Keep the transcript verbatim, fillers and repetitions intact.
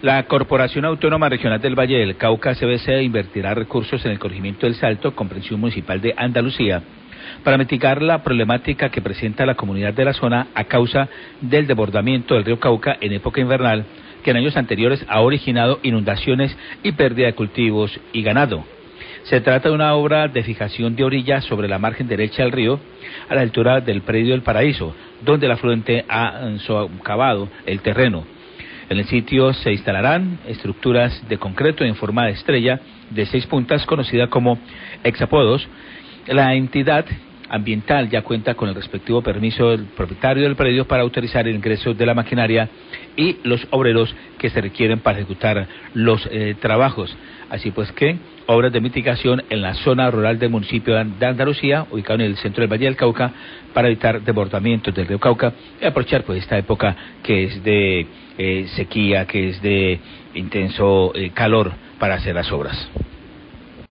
La Corporación Autónoma Regional del Valle del Cauca, C B C, invertirá recursos en el corregimiento del Salto, comprensión municipal de Andalucía, para mitigar la problemática que presenta la comunidad de la zona a causa del desbordamiento del río Cauca en época invernal, que en años anteriores ha originado inundaciones y pérdida de cultivos y ganado. Se trata de una obra de fijación de orillas sobre la margen derecha del río, a la altura del predio del Paraíso, donde el afluente ha socavado el terreno. En el sitio se instalarán estructuras de concreto en forma de estrella de seis puntas, conocida como hexapodos. La entidad ambiental ya cuenta con el respectivo permiso del propietario del predio para autorizar el ingreso de la maquinaria y los obreros que se requieren para ejecutar los eh, trabajos. Así pues que obras de mitigación en la zona rural del municipio de Andalucía, ubicado en el centro del Valle del Cauca, para evitar desbordamientos del río Cauca y aprovechar pues esta época que es de eh, sequía, que es de intenso eh, calor para hacer las obras.